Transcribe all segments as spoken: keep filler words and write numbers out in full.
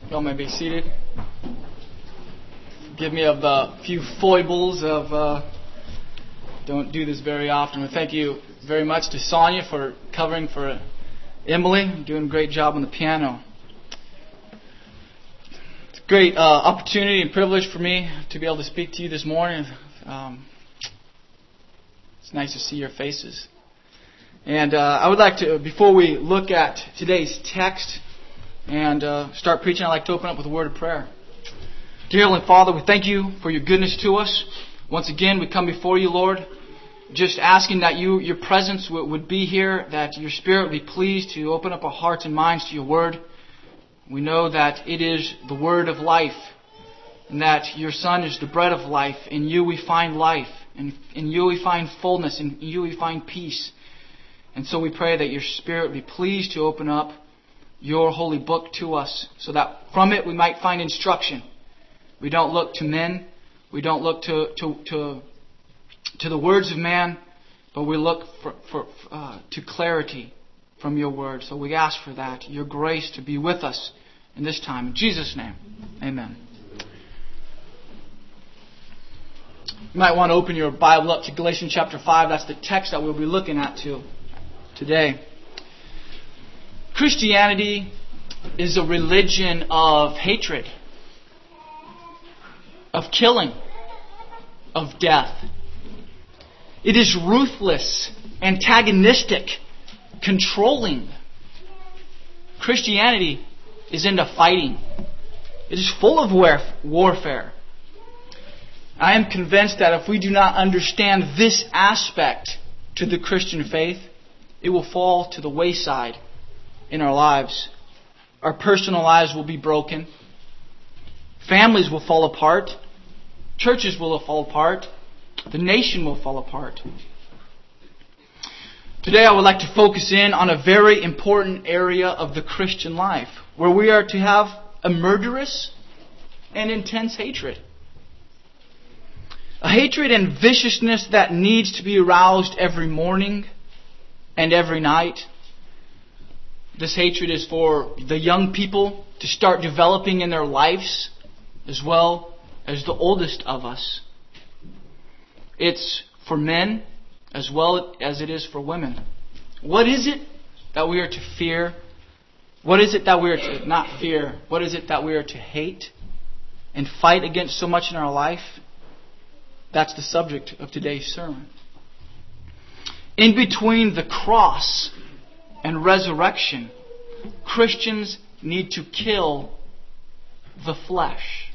Y'all may be seated. Forgive me of the few foibles of uh, don't do this very often. But thank you very much to Sonia for covering for Emily, doing a great job on the piano. It's a great uh, opportunity and privilege for me to be able to speak to you this morning. Um, it's nice to see your faces. And uh, I would like to, before we look at today's text and uh, start preaching, I'd like to open up with a word of prayer. Dear Heavenly Father, we thank you for your goodness to us. Once again, we come before you, Lord, just asking that you, your presence would, would be here, that your Spirit would be pleased to open up our hearts and minds to your word. We know that it is the word of life, and that your Son is the bread of life. In you we find life, and in you we find fullness, in you we find peace. And so we pray that your Spirit be pleased to open up your holy book to us, so that from it we might find instruction. We don't look to men, we don't look to to to, to the words of man, but we look for, for uh, to clarity from your word. So we ask for that, your grace to be with us in this time. In Jesus' name, amen. You might want to open your Bible up to Galatians chapter five. That's the text that we'll be looking at too today. Christianity is a religion of hatred, of killing, of death. It is ruthless, antagonistic, controlling. Christianity is into fighting. It is full of warfare. I am convinced that if we do not understand this aspect to the Christian faith, it will fall to the wayside in our lives. Our personal lives will be broken. Families will fall apart. Churches will fall apart. The nation will fall apart. Today I would like to focus in on a very important area of the Christian life, where we are to have a murderous and intense hatred. A hatred and viciousness that needs to be aroused every morning and every night. This hatred is for the young people to start developing in their lives, as well as the oldest of us. It's for men as well as it is for women. What is it that we are to fear? What is it that we are to not fear? What is it that we are to hate and fight against so much in our life? That's the subject of today's sermon. In between the cross and resurrection, Christians need to kill the flesh.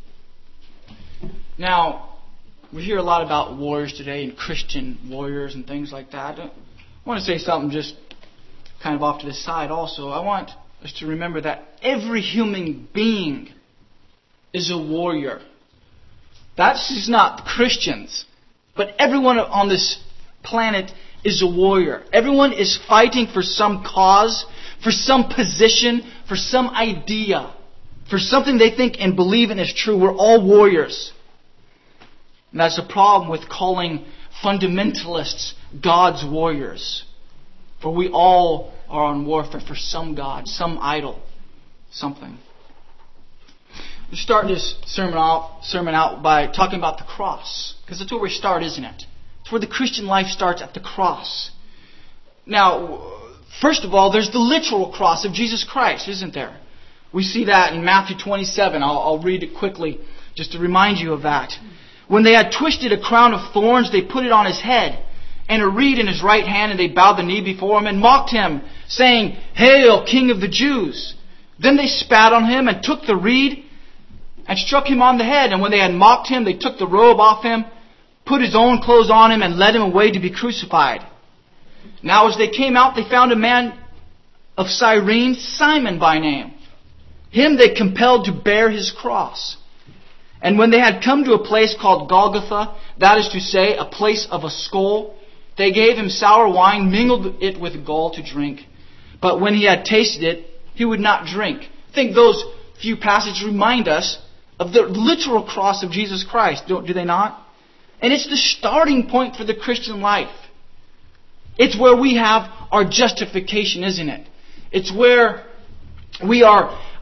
Now, we hear a lot about warriors today and Christian warriors and things like that. I want to say something just kind of off to the side also. I want us to remember that every human being is a warrior. That's just not Christians, but everyone on this planet is a warrior. Everyone is fighting for some cause, for some position, for some idea, for something they think and believe in is true. We're all warriors. And that's the problem with calling fundamentalists God's warriors. For we all are on warfare for some God, some idol, something. We start this sermon out, sermon out by talking about the cross, because that's where we start, isn't it? It's where the Christian life starts, at the cross. Now, first of all, there's the literal cross of Jesus Christ, isn't there? We see that in Matthew twenty-seven. I'll, I'll read it quickly just to remind you of that. When they had twisted a crown of thorns, they put it on his head, and a reed in his right hand, and they bowed the knee before him and mocked him, saying, "Hail, King of the Jews!" Then they spat on him and took the reed and struck him on the head. And when they had mocked him, they took the robe off him, put his own clothes on him, and led him away to be crucified. Now as they came out, they found a man of Cyrene, Simon by name. Him they compelled to bear his cross. And when they had come to a place called Golgotha, that is to say, a place of a skull, they gave him sour wine, mingled it with gall to drink. But when he had tasted it, he would not drink. I think those few passages remind us of the literal cross of Jesus Christ, don't, do they not? And it's the starting point for the Christian life. It's where we have our justification, isn't it? It's where we are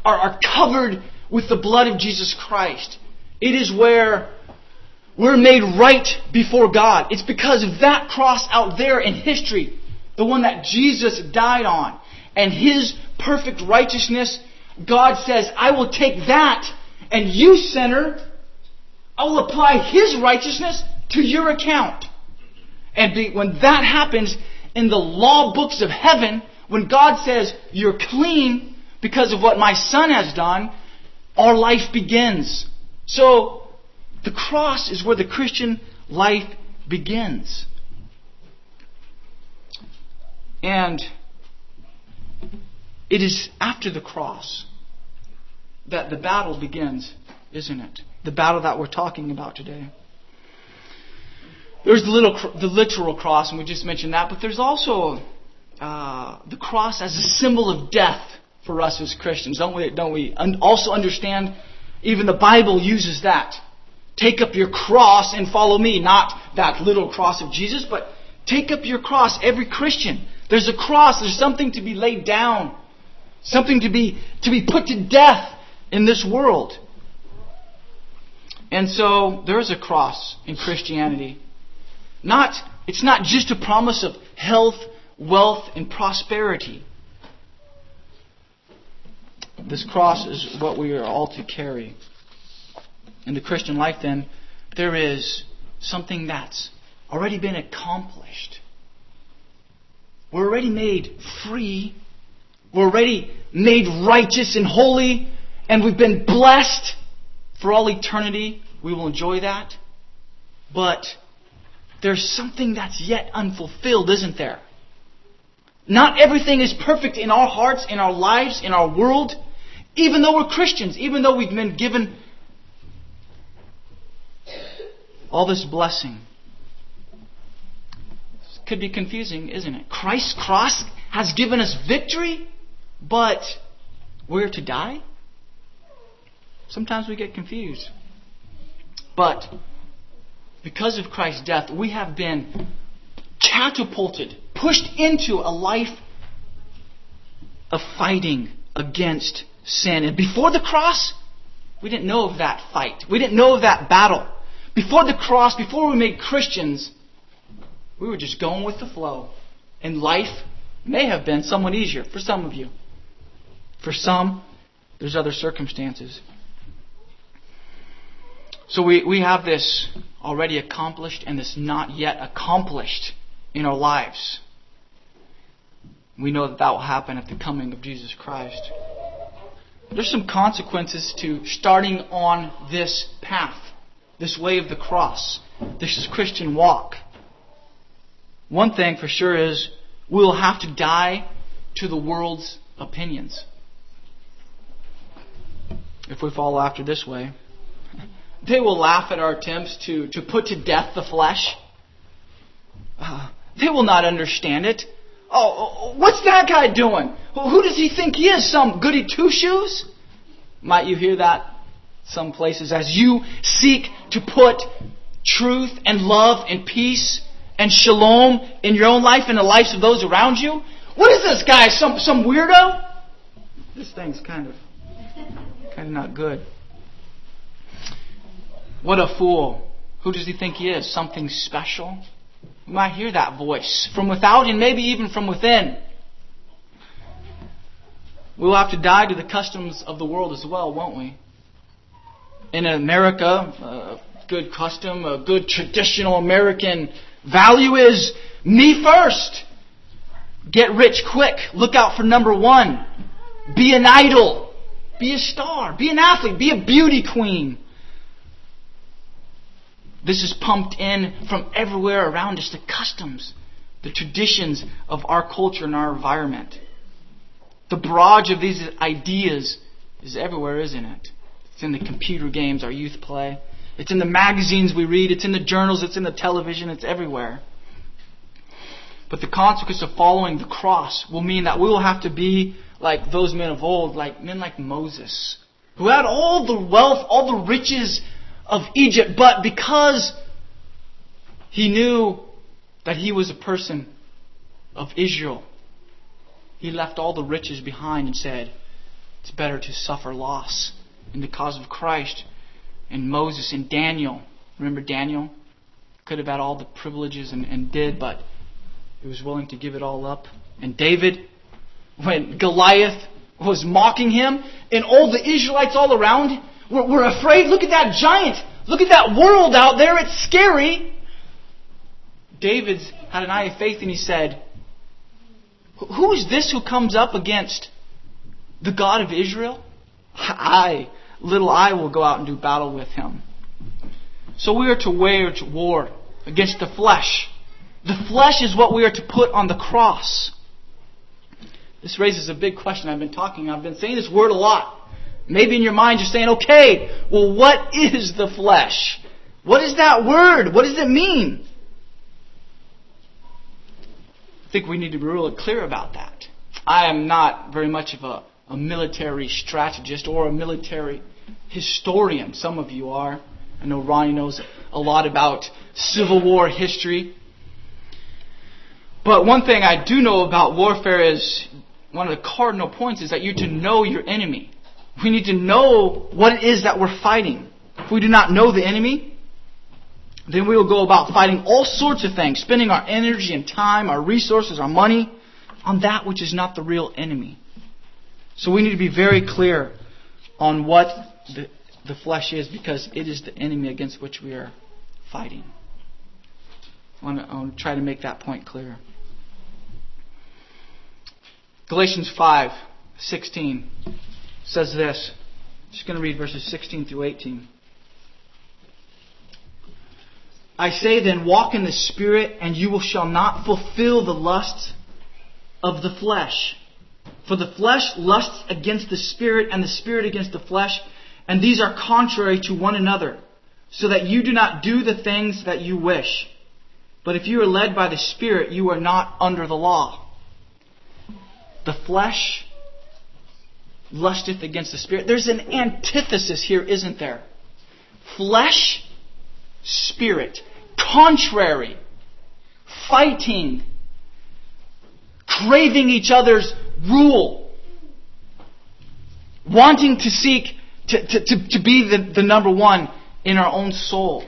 are, are covered with the blood of Jesus Christ. It is where we're made right before God. It's because of that cross out there in history, the one that Jesus died on, and His perfect righteousness. God says, I will take that, and you, sinner, I will apply His righteousness to your account. And be, when that happens in the law books of heaven, when God says, you're clean because of what my Son has done, our life begins. So, the cross is where the Christian life begins. And it is after the cross that the battle begins, isn't it? The battle that we're talking about today. There's the little, the literal cross, and we just mentioned that, but there's also uh, the cross as a symbol of death for us as Christians, don't we? Don't we also understand? Even the Bible uses that. Take up your cross and follow me. Not that little cross of Jesus, but take up your cross. Every Christian, there's a cross. There's something to be laid down, something to be to be put to death in this world. And so there is a cross in Christianity. Not, it's not just a promise of health, wealth, and prosperity. This cross is what we are all to carry. In the Christian life, then, there is something that's already been accomplished. We're already made free. We're already made righteous and holy. And we've been blessed for all eternity. We will enjoy that. But there's something that's yet unfulfilled, isn't there? Not everything is perfect in our hearts, in our lives, in our world. Even though we're Christians, even though we've been given all this blessing. This could be confusing, isn't it? Christ's cross has given us victory, but we're to die? Sometimes we get confused. But because of Christ's death, we have been catapulted, pushed into a life of fighting against sin. And before the cross, we didn't know of that fight. We didn't know of that battle. Before the cross, before we made Christians, we were just going with the flow. And life may have been somewhat easier for some of you. For some, there's other circumstances. So we, we have this already accomplished and this not yet accomplished in our lives. We know that that will happen at the coming of Jesus Christ. There's some consequences to starting on this path, this way of the cross, this Christian walk. One thing for sure is we'll have to die to the world's opinions if we follow after this way. They will laugh at our attempts to, to put to death the flesh. Uh, they will not understand it. Oh, what's that guy doing? Who does he think he is? Some goody two-shoes? Might you hear that some places as you seek to put truth and love and peace and shalom in your own life and the lives of those around you? What is this guy? Some some weirdo? This thing's kind of kind of not good. What a fool. Who does he think he is? Something special? You might hear that voice from without and maybe even from within. We'll have to die to the customs of the world as well, won't we? In America, a good custom, a good traditional American value is me first. Get rich quick. Look out for number one. Be an idol. Be a star. Be an athlete. Be a beauty queen. This is pumped in from everywhere around us. The customs, the traditions of our culture and our environment. The barrage of these ideas is everywhere, isn't it? It's in the computer games our youth play. It's in the magazines we read. It's in the journals. It's in the television. It's everywhere. But the consequence of following the cross will mean that we will have to be like those men of old, like men like Moses, who had all the wealth, all the riches of Egypt, but because he knew that he was a person of Israel, he left all the riches behind and said, It's better to suffer loss in the cause of Christ. And Moses and Daniel. Remember Daniel? Could have had all the privileges and, and did, but he was willing to give it all up. And David, when Goliath was mocking him, and all the Israelites all around were, were afraid. Look at that giant. Look at that world out there. It's scary. David had an eye of faith and he said, who is this who comes up against the God of Israel? I, little I, will go out and do battle with him. So we are to wage war against the flesh. The flesh is what we are to put on the cross. This raises a big question. I've been talking, I've been saying this word a lot. Maybe in your mind you're saying, okay, well, what is the flesh? What is that word? What does it mean? I think we need to be really clear about that. I am not very much of a, a military strategist or a military historian. Some of you are. I know Ronnie knows a lot about Civil War history. But one thing I do know about warfare is, one of the cardinal points is that you're to know your enemy. We need to know what it is that we're fighting. If we do not know the enemy, then we will go about fighting all sorts of things, spending our energy and time, our resources, our money on that which is not the real enemy. So we need to be very clear on what the, the flesh is, because it is the enemy against which we are fighting. I want to, I want to try to make that point clear. Galatians five sixteen says this. I'm just going to read verses sixteen through eighteen. I say then, walk in the Spirit, and you shall not fulfill the lusts of the flesh. For the flesh lusts against the Spirit, and the Spirit against the flesh, and these are contrary to one another, so that you do not do the things that you wish. But if you are led by the Spirit, you are not under the law. The flesh lusteth against the Spirit. There's an antithesis here, isn't there? Flesh, Spirit. Contrary. Fighting. Craving each other's rule. Wanting to seek to, to, to, to be the, the number one in our own soul.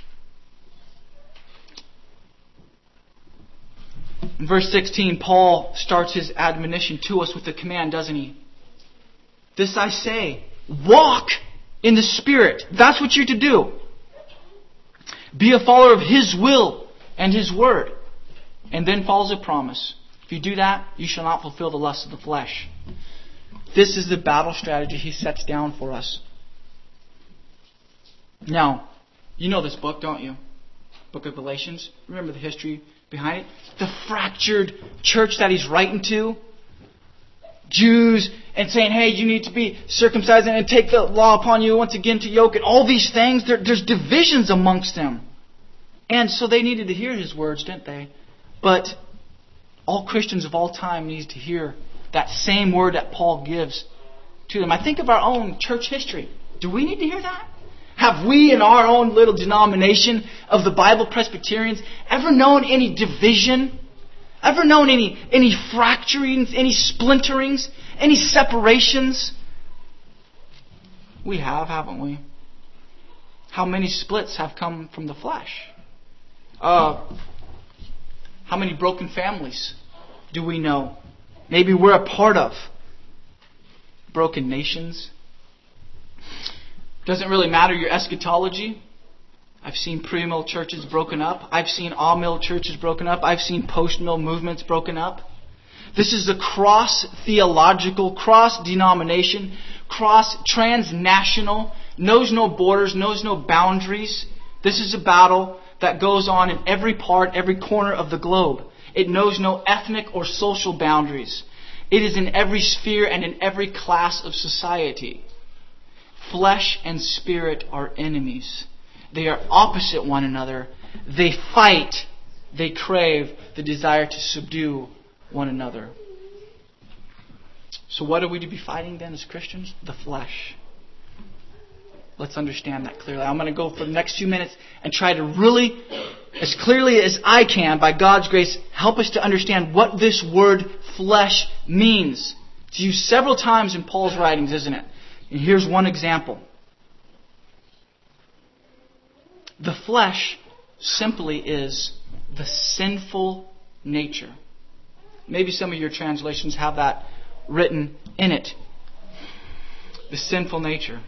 In verse sixteen, Paul starts his admonition to us with a command, doesn't he? This I say, walk in the Spirit. That's what you're to do. Be a follower of His will and His word. And then follows a promise. If you do that, you shall not fulfill the lusts of the flesh. This is the battle strategy he sets down for us. Now, you know this book, don't you? Book of Galatians. Remember the history behind it? The fractured church that he's writing to. Jews and saying, hey, you need to be circumcised and take the law upon you once again to yoke it. All these things, there, there's divisions amongst them. And so they needed to hear his words, didn't they? But all Christians of all time need to hear that same word that Paul gives to them. I think of our own church history. Do we need to hear that? Have we in our own little denomination of the Bible Presbyterians ever known any division? Ever known any, any fracturings, any splinterings, any separations? We have, haven't we? How many splits have come from the flesh? Uh, how many broken families do we know? Maybe we're a part of. Broken nations. Doesn't really matter your eschatology. I've seen pre-mill churches broken up. I've seen all-mill churches broken up. I've seen post-mill movements broken up. This is a cross-theological, cross-denomination, cross-transnational, knows no borders, knows no boundaries. This is a battle that goes on in every part, every corner of the globe. It knows no ethnic or social boundaries. It is in every sphere and in every class of society. Flesh and spirit are enemies. They are opposite one another. They fight. They crave the desire to subdue one another. So what are we to be fighting then as Christians? The flesh. Let's understand that clearly. I'm going to go for the next few minutes and try to really, as clearly as I can, by God's grace, help us to understand what this word flesh means. It's used several times in Paul's writings, isn't it? And here's one example. The flesh simply is the sinful nature. Maybe some of your translations have that written in it. The sinful nature.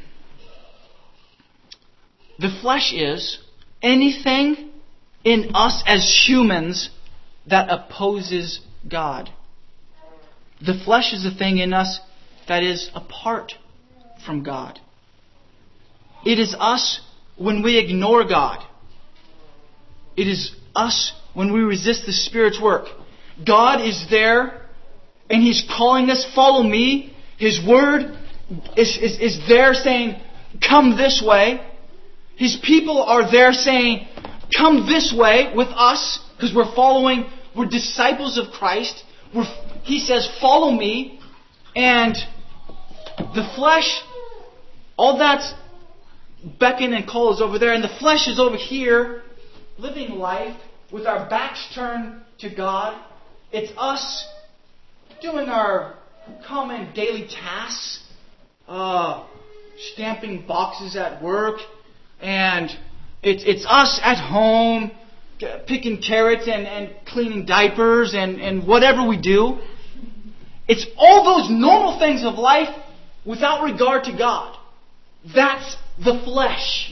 The flesh is anything in us as humans that opposes God. The flesh is the thing in us that is apart from God. It is us when we ignore God. It is us when we resist the Spirit's work. God is there and He's calling us, follow me. His Word is, is, is there saying, come this way. His people are there saying, come this way with us because we're following, we're disciples of Christ. We're, he says, follow me. And the flesh, all that's beckon and call is over there. And the flesh is over here, living life with our backs turned to God. It's us doing our common daily tasks, uh, stamping boxes at work, and it's it's us at home picking carrots and, and cleaning diapers and, and whatever we do. It's all those normal things of life without regard to God. That's the flesh.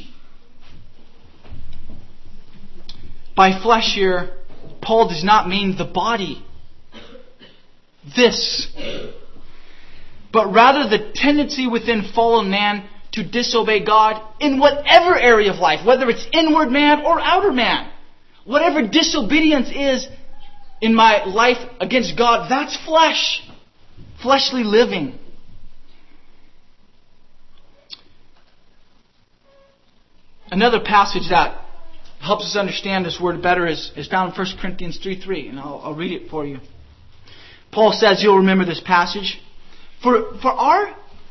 By flesh here, Paul does not mean the body. This. But rather the tendency within fallen man to disobey God in whatever area of life, whether it's inward man or outer man. Whatever disobedience is in my life against God, that's flesh. Fleshly living. Another passage that helps us understand this word better is, is found in First Corinthians three three, and I'll, I'll read it for you. Paul says, you'll remember this passage. For for our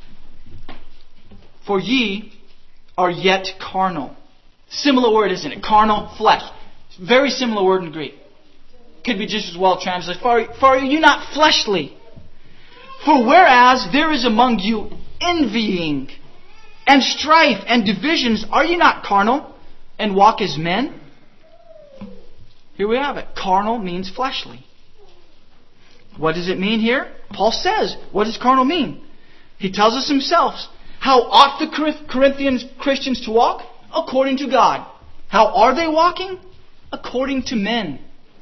for ye are yet carnal. Similar word, isn't it? Carnal, flesh. Very similar word in Greek. Could be just as well translated. For, for are you not fleshly? For whereas there is among you envying and strife and divisions, are you not carnal and walk as men? Here we have it. Carnal means fleshly. What does it mean here? Paul says, what does carnal mean? He tells us himself. How ought the Corinthian Christians to walk? According to God. How are they walking? According to men.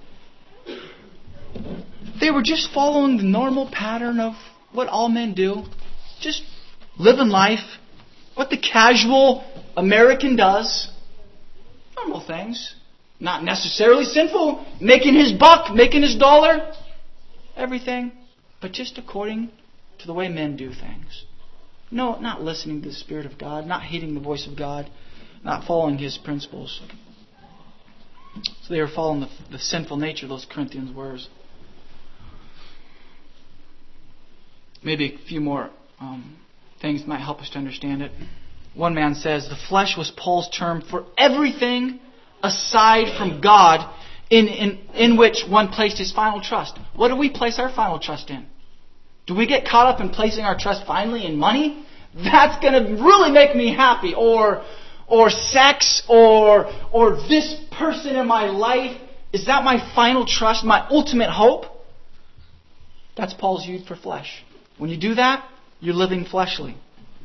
They were just following the normal pattern of what all men do. Just living life. What the casual American does. Normal things. Not necessarily sinful. Making his buck, making his dollar. Everything. But just according to the way men do things. No, not listening to the Spirit of God. Not heeding the voice of God. Not following His principles. So they were following the, the sinful nature, those Corinthians were. Maybe a few more um, things might help us to understand it. One man says, the flesh was Paul's term for everything aside from God in, in, in which one placed his final trust. What do we place our final trust in? Do we get caught up in placing our trust finally in money? That's going to really make me happy. Or or sex, or or this person in my life. Is that my final trust, my ultimate hope? That's Paul's view for flesh. When you do that, you're living fleshly.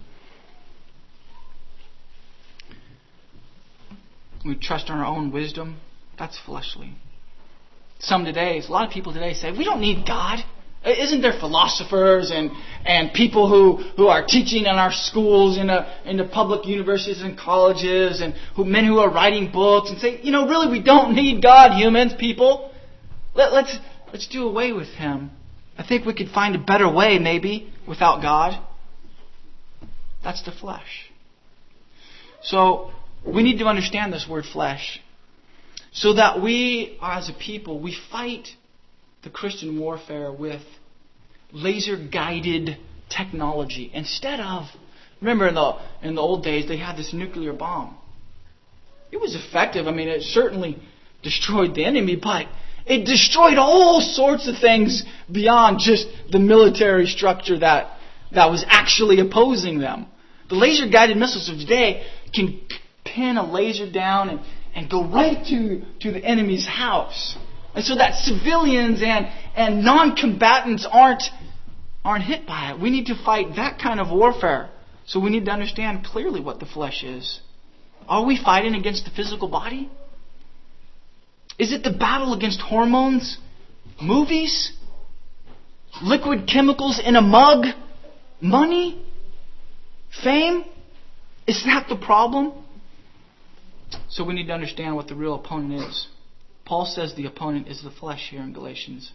We trust in our own wisdom. That's fleshly. Some today, a lot of people today say, we don't need God. Isn't there philosophers and, and people who, who are teaching in our schools, in, a, in the public universities and colleges, and who, men who are writing books and say, you know, really we don't need God, humans, people. Let, let's, let's do away with Him. I think we could find a better way, maybe, without God. That's the flesh. So, we need to understand this word flesh. So that we, as a people, we fight the Christian warfare with laser-guided technology. Instead of, remember in the in the old days, they had this nuclear bomb. It was effective. I mean, it certainly destroyed the enemy, but it destroyed all sorts of things beyond just the military structure that, that was actually opposing them. The laser-guided missiles of today can pin a laser down and, and go right to, to the enemy's house. And so that civilians and, and non-combatants aren't, aren't hit by it. We need to fight that kind of warfare. So we need to understand clearly what the flesh is. Are we fighting against the physical body? Is it the battle against hormones, movies, liquid chemicals in a mug, money, fame? Is that the problem? So we need to understand what the real opponent is. Paul says the opponent is the flesh here in Galatians.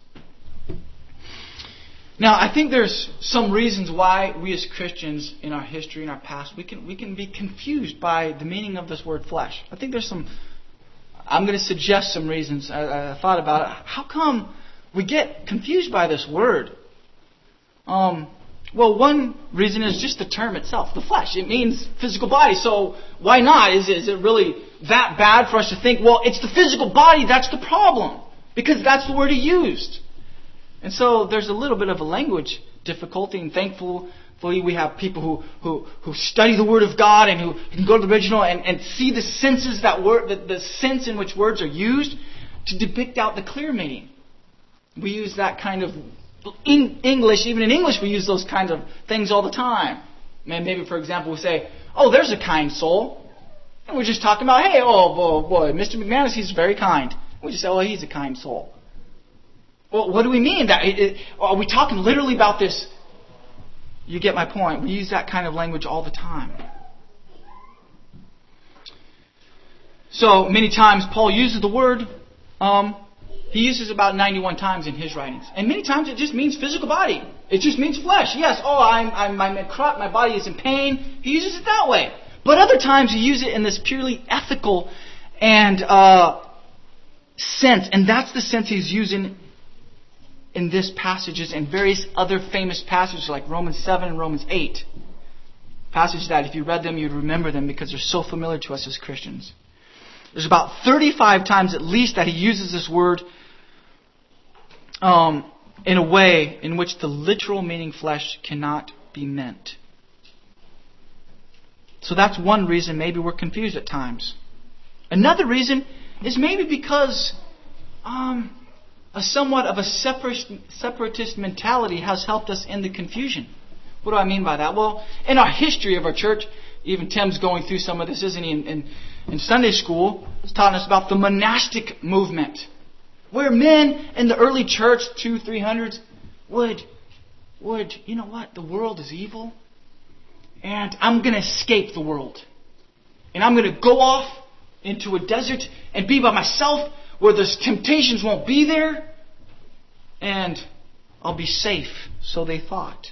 Now, I think there's some reasons why we as Christians in our history, in our past, we can we can be confused by the meaning of this word flesh. I think there's some, I'm going to suggest some reasons. I, I thought about it. How come we get confused by this word? Um, well, one reason is just the term itself, the flesh. It means physical body. So why not? Is, is it really that bad for us to think, well, it's the physical body that's the problem? Because that's the word he used. And so there's a little bit of a language difficulty, and thankfully we have people who, who, who study the Word of God and who can go to the original and, and see the senses that word, the, the sense in which words are used to depict out the clear meaning. We use that kind of in English, even in English we use those kinds of things all the time. Maybe, for example, we say, oh, there's a kind soul. And we're just talking about, hey, oh, boy, boy Mister McManus, he's very kind. We just say, oh, he's a kind soul. Well, what do we mean? That it, it, are we talking literally about this? You get my point. We use that kind of language all the time. So many times Paul uses the word. Um, he uses about ninety-one times in his writings, and many times it just means physical body. It just means flesh. Yes. Oh, I'm, I'm, I'm in crop. My body is in pain. He uses it that way. But other times he uses it in this purely ethical and uh, sense, and that's the sense he's using in this passages and various other famous passages like Romans seven and Romans eight. Passages that if you read them, you'd remember them because they're so familiar to us as Christians. There's about thirty-five times at least that he uses this word um, in a way in which the literal meaning flesh cannot be meant. So that's one reason maybe we're confused at times. Another reason is maybe because um, a somewhat of a separatist, separatist mentality has helped us in the confusion. What do I mean by that? Well, in our history of our church, even Tim's going through some of this, isn't he? In, in, in Sunday school, he's taught us about the monastic movement, where men in the early church, two, three hundreds, would, would, you know what? The world is evil, and I'm going to escape the world, and I'm going to go off into a desert and be by myself, where the temptations won't be there, and I'll be safe. So they thought.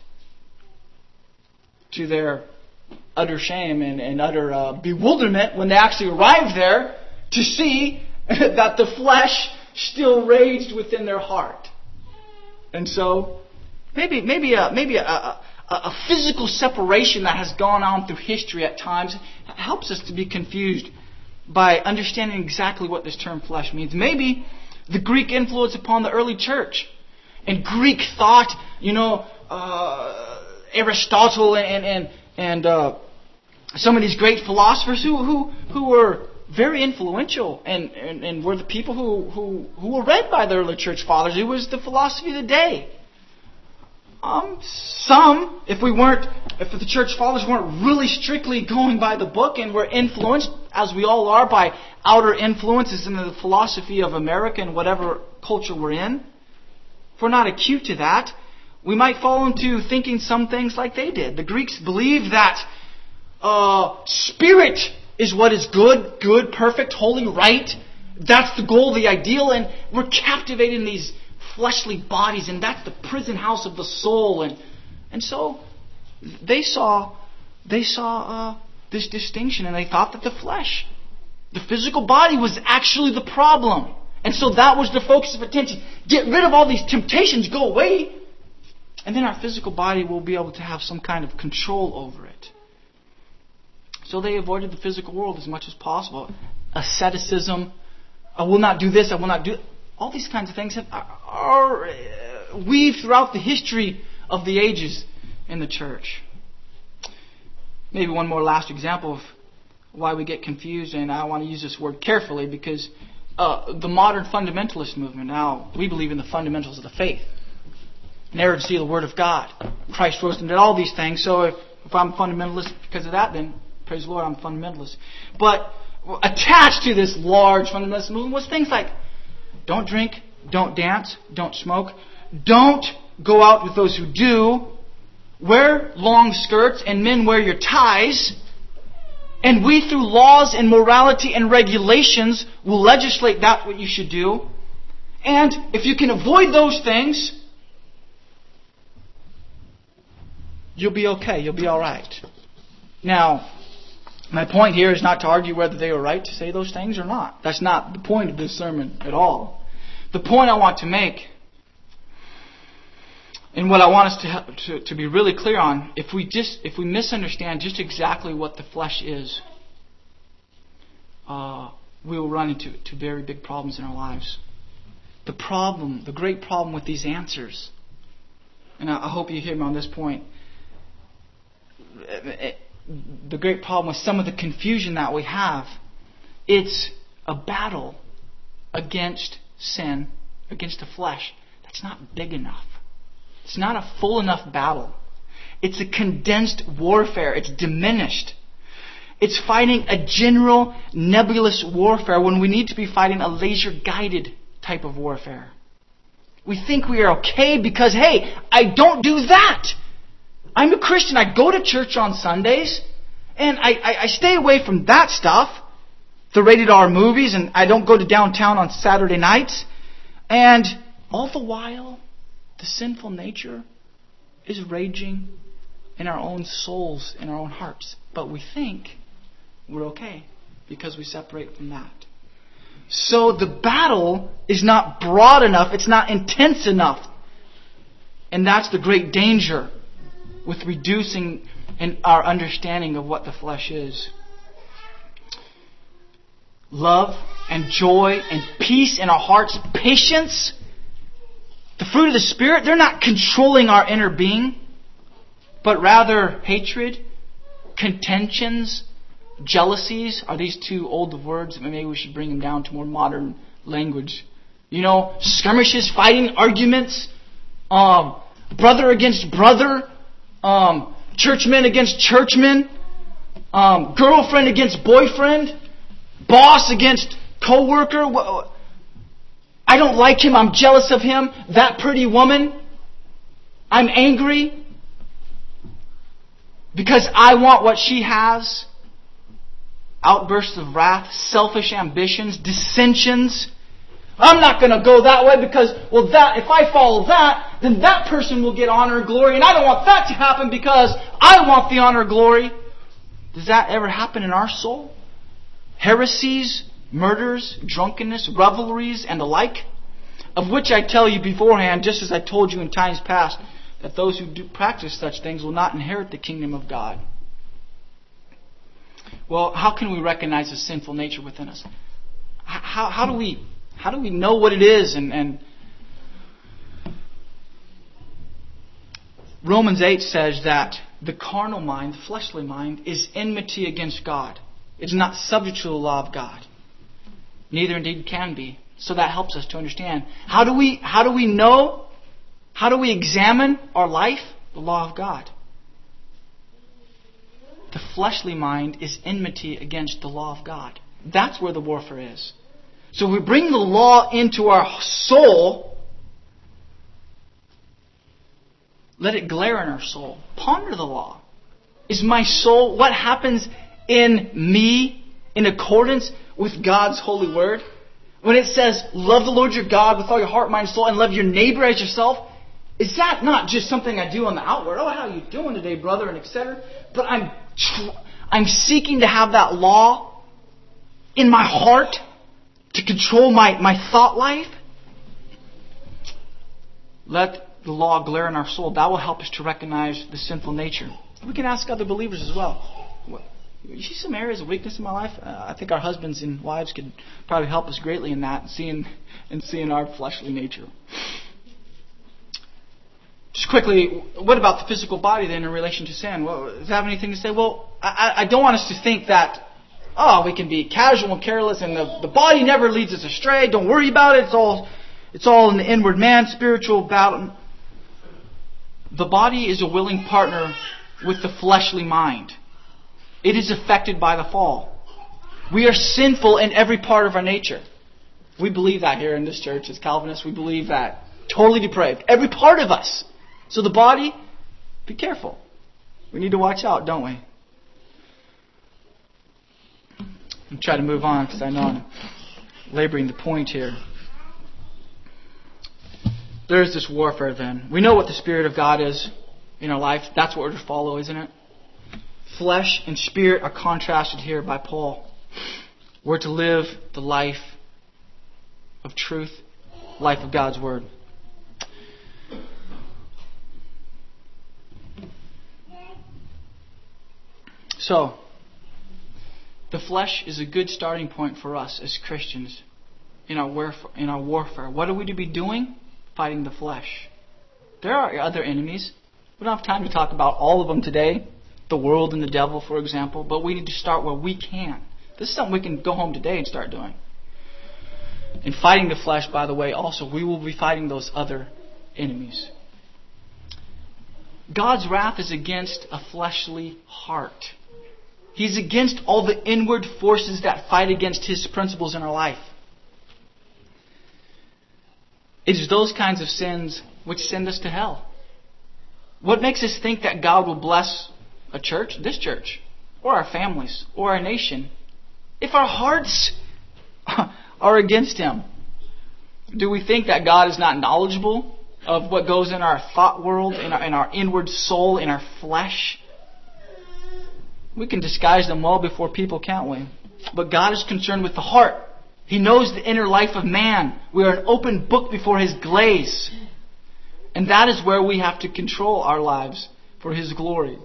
To their utter shame and, and utter uh, bewilderment when they actually arrived there to see that the flesh still raged within their heart. And so maybe maybe a, maybe a, a, a physical separation that has gone on through history at times helps us to be confused by understanding exactly what this term flesh means. Maybe the Greek influence upon the early church and Greek thought, you know, uh, Aristotle and and and uh, some of these great philosophers who who who were very influential and, and, and were the people who, who who were read by the early church fathers. It was the philosophy of the day. Um, some, if we weren't, if the church fathers weren't really strictly going by the book and were influenced, as we all are, by outer influences in the philosophy of America and whatever culture we're in, if we're not acute to that, we might fall into thinking some things like they did. The Greeks believed that uh, spirit is what is good, good, perfect, holy, right. That's the goal, the ideal, and we're captivated in these fleshly bodies, and that's the prison house of the soul. And and so they saw they saw uh, this distinction, and they thought that the flesh, the physical body, was actually the problem. And so that was the focus of attention. Get rid of all these temptations, go away. And then our physical body will be able to have some kind of control over it. So they avoided the physical world as much as possible. Asceticism, I will not do this, I will not do... all these kinds of things have, are weaved throughout the history of the ages in the church. Maybe one more last example of why we get confused, and I want to use this word carefully because uh, the modern fundamentalist movement, now we believe in the fundamentals of the faith. Inerrancy of the Word of God. Christ rose and did all these things, so if, if I'm a fundamentalist because of that, then praise the Lord, I'm a fundamentalist. But attached to this large fundamentalist movement was things like don't drink, don't dance, don't smoke, don't go out with those who do, wear long skirts and men wear your ties, and we through laws and morality and regulations will legislate that's what you should do. And if you can avoid those things, you'll be okay, you'll be alright. Now, my point here is not to argue whether they were right to say those things or not. That's not the point of this sermon at all. The point I want to make, and what I want us to, to, to be really clear on, if we just if we misunderstand just exactly what the flesh is, uh, we will run into to very big problems in our lives. The problem, the great problem with these answers, and I, I hope you hear me on this point, the great problem with some of the confusion that we have, it's a battle against sin, against the flesh. That's not big enough. It's not a full enough battle. It's a condensed warfare. It's diminished. It's fighting a general nebulous warfare when we need to be fighting a laser-guided type of warfare. We think we are okay because, hey, I don't do that. I'm a Christian. I go to church on Sundays, and I, I, I stay away from that stuff, the rated R movies, and I don't go to downtown on Saturday nights. And all the while, the sinful nature is raging in our own souls, in our own hearts. But we think we're okay because we separate from that. So the battle is not broad enough. It's not intense enough. And that's the great danger with reducing in our understanding of what the flesh is. Love and joy and peace in our hearts, patience. The fruit of the Spirit, they're not controlling our inner being, but rather hatred, contentions, jealousies. Are these two old words? Maybe we should bring them down to more modern language. You know, skirmishes, fighting, arguments, um, brother against brother, um, churchmen against churchmen, um, girlfriend against boyfriend, boss against co-worker. I don't like him. I'm jealous of him. That pretty woman. I'm angry because I want what she has. Outbursts of wrath, selfish ambitions, dissensions. I'm not going to go that way because, well, that if I follow that, then that person will get honor and glory, and I don't want that to happen because I want the honor and glory. Does that ever happen in our soul? Heresies, murders, drunkenness, revelries, and the like, of which I tell you beforehand, just as I told you in times past, that those who do practice such things will not inherit the kingdom of God. Well, how can we recognize the sinful nature within us? How, how do we how do we know what it is? And, and Romans eight says that the carnal mind, the fleshly mind, is enmity against God. It's not subject to the law of God. Neither indeed can be. So that helps us to understand. How do we how do we know? How do we examine our life? The law of God. The fleshly mind is enmity against the law of God. That's where the warfare is. So we bring the law into our soul. Let it glare in our soul. Ponder the law. Is my soul, what happens in me in accordance with God's holy word? When it says, love the Lord your God with all your heart, mind, and soul, and love your neighbor as yourself, is that not just something I do on the outward? Oh, how are you doing today, brother, and et cetera? But I'm I'm seeking to have that law in my heart to control my, my thought life. Let the law glare in our soul. That will help us to recognize the sinful nature. We can ask other believers as well. You see some areas of weakness in my life? Uh, I think our husbands and wives could probably help us greatly in that, seeing and seeing our fleshly nature. Just quickly, what about the physical body then in relation to sin? Well, does that have anything to say? Well, I, I don't want us to think that, oh, we can be casual and careless and the, the body never leads us astray. Don't worry about it. It's all, it's all in the inward man, spiritual battle. The body is a willing partner with the fleshly mind. It is affected by the fall. We are sinful in every part of our nature. We believe that here in this church as Calvinists. We believe that. Totally depraved. Every part of us. So the body, be careful. We need to watch out, don't we? I'm trying to move on because I know I'm laboring the point here. There's this warfare then. We know what the Spirit of God is in our life. That's what we're to follow, isn't it? Flesh and spirit are contrasted here by Paul. We're to live the life of truth, life of God's Word. So, the flesh is a good starting point for us as Christians in our warfare. In our warfare. What are we to be doing? Fighting the flesh. There are other enemies. We don't have time to talk about all of them today. The world and the devil, for example. But we need to start where we can. This is something we can go home today and start doing. In fighting the flesh, by the way, also, we will be fighting those other enemies. God's wrath is against a fleshly heart. He's against all the inward forces that fight against His principles in our life. It is those kinds of sins which send us to hell. What makes us think that God will bless a church, this church, or our families, or our nation, if our hearts are against Him? Do we think that God is not knowledgeable of what goes in our thought world, in our, in our inward soul, in our flesh? We can disguise them well before people, can't we? But God is concerned with the heart. He knows the inner life of man. We are an open book before His glaze. And that is where we have to control our lives for His glory.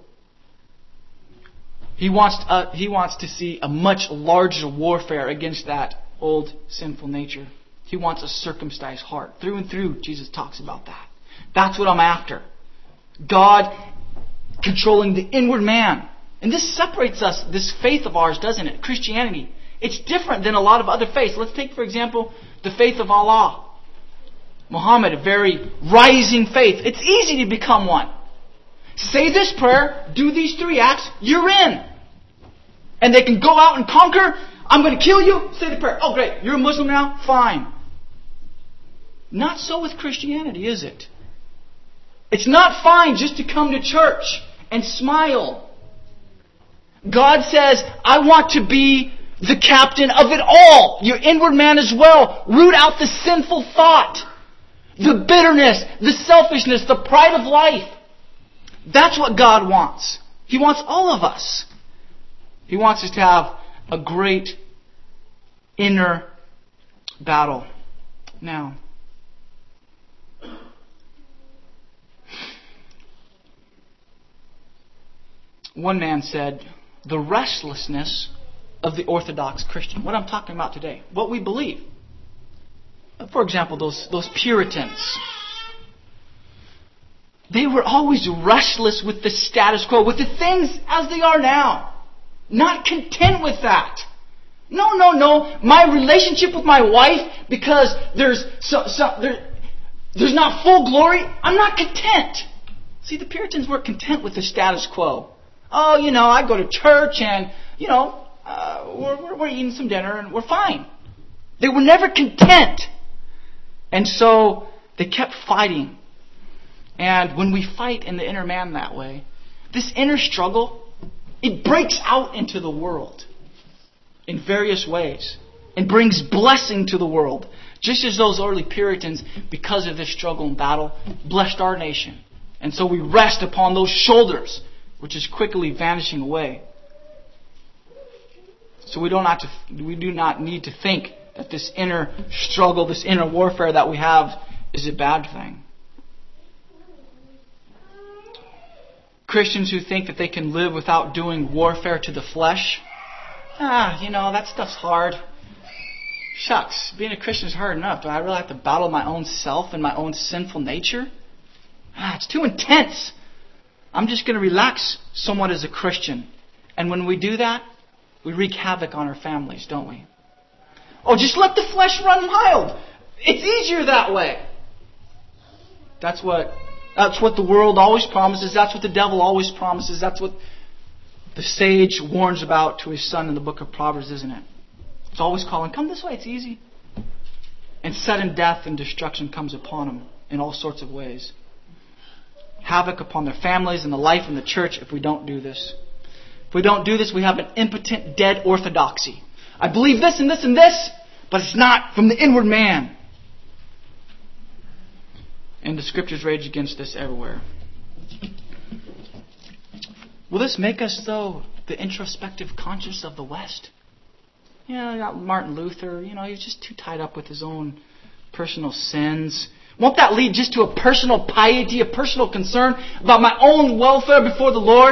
He wants to, uh, He wants to see a much larger warfare against that old sinful nature. He wants a circumcised heart. Through and through, Jesus talks about that. That's what I'm after. God controlling the inward man. And this separates us, this faith of ours, doesn't it? Christianity. It's different than a lot of other faiths. Let's take, for example, the faith of Allah. Muhammad, a very rising faith. It's easy to become one. Say this prayer, do these three acts, you're in. And they can go out and conquer. I'm going to kill you. Say the prayer. Oh, great. You're a Muslim now? Fine. Not so with Christianity, is it? It's not fine just to come to church and smile. God says, I want to be the captain of it all. Your inward man as well. Root out the sinful thought, the bitterness, the selfishness, the pride of life. That's what God wants. He wants all of us. He wants us to have a great inner battle. Now, one man said, the restlessness of the Orthodox Christian. What I'm talking about today. What we believe. For example, those, those Puritans. They were always restless with the status quo, with the things as they are now. Not content with that. No, no, no. My relationship with my wife, because there's so, so, there, there's not full glory, I'm not content. See, the Puritans weren't content with the status quo. Oh, you know, I go to church and, you know, uh, we're, we're eating some dinner and we're fine. They were never content. And so they kept fighting. And when we fight in the inner man that way, this inner struggle, it breaks out into the world in various ways and brings blessing to the world. Just as those early Puritans, because of this struggle and battle, blessed our nation. And so we rest upon those shoulders, which is quickly vanishing away. So we don't have to, we do not need to think that this inner struggle, this inner warfare that we have is a bad thing. Christians who think that they can live without doing warfare to the flesh. Ah, you know, that stuff's hard. Shucks, being a Christian is hard enough. Do I really have to battle my own self and my own sinful nature? Ah, it's too intense. I'm just going to relax somewhat as a Christian. And when we do that, we wreak havoc on our families, don't we? Oh, just let the flesh run wild. It's easier that way. That's what, that's what the world always promises. That's what the devil always promises. That's what the sage warns about to his son in the book of Proverbs, isn't it? It's always calling, come this way, it's easy. And sudden death and destruction comes upon them in all sorts of ways. Havoc upon their families and the life in the church if we don't do this. If we don't do this, we have an impotent, dead orthodoxy. I believe this and this and this, but it's not from the inward man. And the Scriptures rage against this everywhere. Will this make us, though, the introspective conscience of the West? You know, you got Martin Luther, you know, he's just too tied up with his own personal sins. Won't that lead just to a personal piety, a personal concern about my own welfare before the Lord?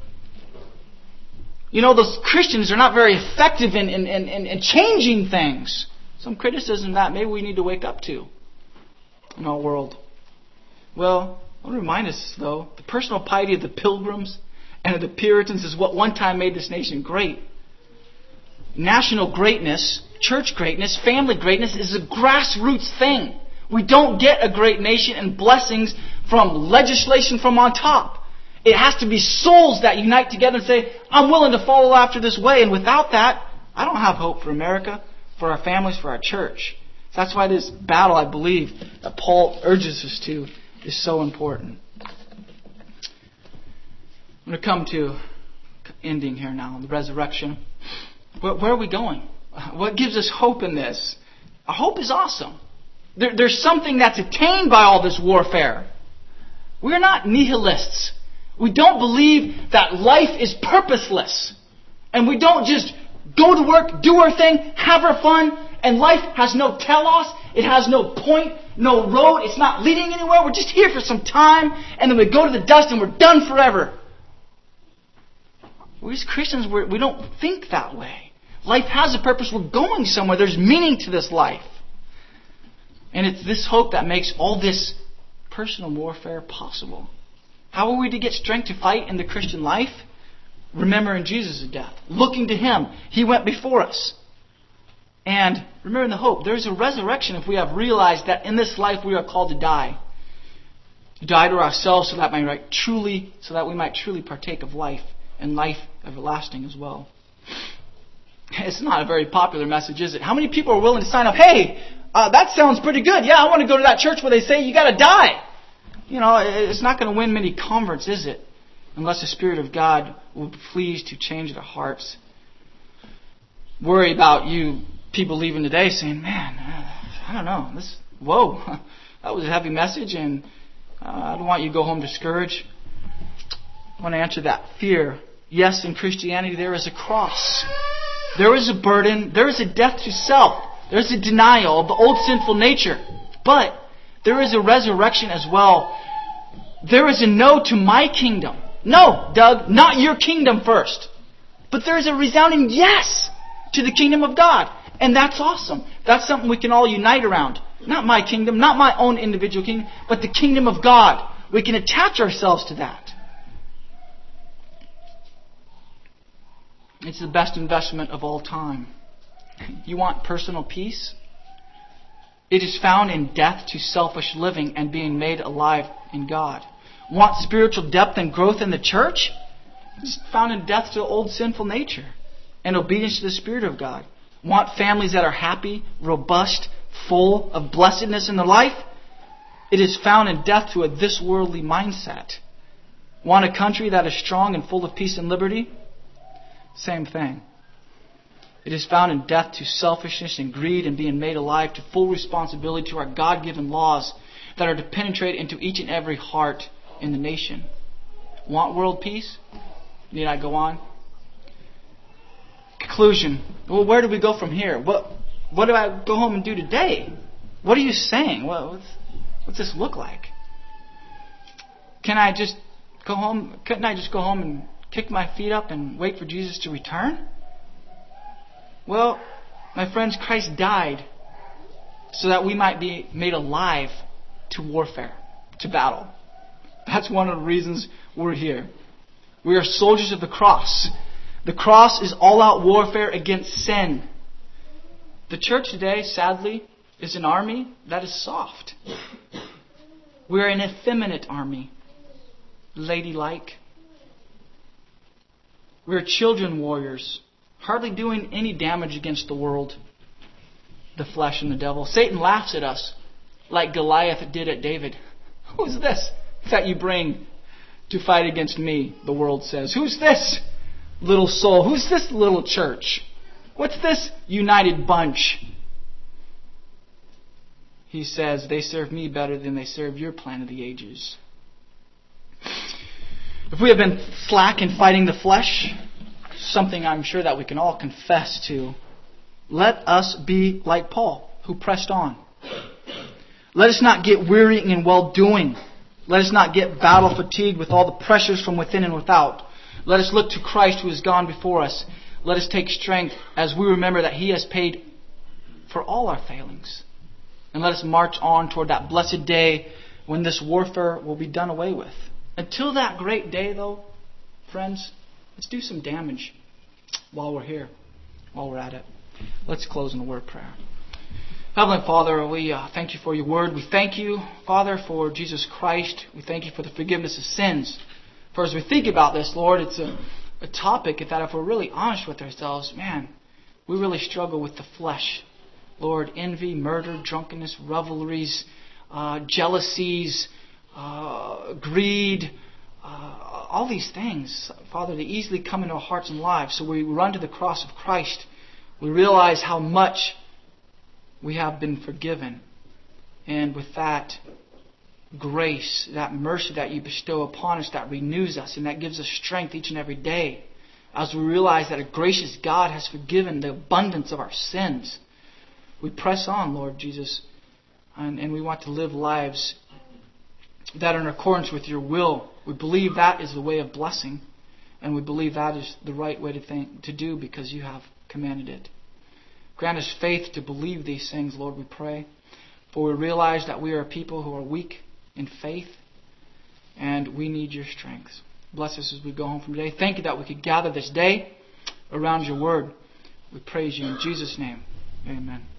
You know, those Christians are not very effective in, in, in, in changing things. Some criticism that maybe we need to wake up to in our world. Well, I want to remind us, though, the personal piety of the Pilgrims and of the Puritans is what one time made this nation great. National greatness, church greatness, family greatness is a grassroots thing. We don't get a great nation and blessings from legislation from on top. It has to be souls that unite together and say, I'm willing to follow after this way. And without that, I don't have hope for America, for our families, for our church. That's why this battle, I believe, that Paul urges us to is so important. I'm going to come to ending here now, the resurrection. Where, where are we going? What gives us hope in this? Our hope is awesome. There, there's something that's attained by all this warfare. We're not nihilists. We don't believe that life is purposeless. And we don't just go to work, do our thing, have our fun, and life has no telos, it has no point, no road, it's not leading anywhere. We're just here for some time, and then we go to the dust and we're done forever. We as Christians, we're, we don't think that way. Life has a purpose. We're going somewhere. There's meaning to this life. And it's this hope that makes all this personal warfare possible. How are we to get strength to fight in the Christian life? Remembering Jesus' death. Looking to Him. He went before us. And remembering the hope. There's a resurrection if we have realized that in this life we are called to die. To die to ourselves so that we might truly, so that we might truly partake of life and life everlasting as well. It's not a very popular message, is it? How many people are willing to sign up? Hey, uh, that sounds pretty good. Yeah, I want to go to that church where they say you got to die. You know, it's not going to win many converts, is it? Unless the Spirit of God will be pleased to change their hearts. Worry about you people leaving today saying, man, I don't know. This, whoa, that was a heavy message, and uh, I don't want you to go home discouraged. I want to answer that fear. Yes, in Christianity there is a cross. There is a burden. There is a death to self. There is a denial of the old sinful nature. But there is a resurrection as well. There is a no to my kingdom. No, Doug, not your kingdom first. But there is a resounding yes to the kingdom of God. And that's awesome. That's something we can all unite around. Not my kingdom, not my own individual kingdom, but the kingdom of God. We can attach ourselves to that. It's the best investment of all time. You want personal peace? It is found in death to selfish living and being made alive in God. Want spiritual depth and growth in the church? It's found in death to old sinful nature and obedience to the Spirit of God. Want families that are happy, robust, full of blessedness in their life? It is found in death to a this worldly mindset. Want a country that is strong and full of peace and liberty? Same thing. It is found in death to selfishness and greed and being made alive to full responsibility to our God-given laws that are to penetrate into each and every heart in the nation. Want world peace? Need I go on? Conclusion. Well, where do we go from here? What What do I go home and do today? What are you saying? What, what's, what's this look like? Can I just Go home. Couldn't I just go home and kick my feet up and wait for Jesus to return? Well, my friends, Christ died so that we might be made alive to warfare, to battle. That's one of the reasons we're here. We are soldiers of the cross. The cross is all-out warfare against sin. The church today, sadly, is an army that is soft. We're an effeminate army. Ladylike. We're children warriors, hardly doing any damage against the world, the flesh and the devil. Satan laughs at us like Goliath did at David. Who's this that you bring to fight against me, the world says. Who's this little soul? Who's this little church? What's this united bunch? He says, they serve me better than they serve your plan of the ages. If we have been slack in fighting the flesh, something I'm sure that we can all confess to, let us be like Paul, who pressed on. Let us not get weary in well-doing. Let us not get battle fatigued with all the pressures from within and without. Let us look to Christ who has gone before us. Let us take strength as we remember that He has paid for all our failings. And let us march on toward that blessed day when this warfare will be done away with. Until that great day, though, friends, let's do some damage while we're here, while we're at it. Let's close in a word of prayer. Heavenly Father, we uh, thank You for Your word. We thank You, Father, for Jesus Christ. We thank You for the forgiveness of sins. For as we think about this, Lord, it's a, a topic that if we're really honest with ourselves, man, we really struggle with the flesh. Lord, envy, murder, drunkenness, revelries, uh, jealousies, uh, greed, uh, all these things, Father, they easily come into our hearts and lives. So we run to the cross of Christ. We realize how much we have been forgiven. And with that grace, that mercy that You bestow upon us, that renews us and that gives us strength each and every day, as we realize that a gracious God has forgiven the abundance of our sins, we press on, Lord Jesus, and, and we want to live lives that are in accordance with Your will. We believe that is the way of blessing, and we believe that is the right way to think, to do because You have commanded it. Grant us faith to believe these things, Lord, we pray. For we realize that we are a people who are weak in faith, and we need Your strength. Bless us as we go home from today. Thank You that we could gather this day around Your word. We praise You in Jesus' name. Amen.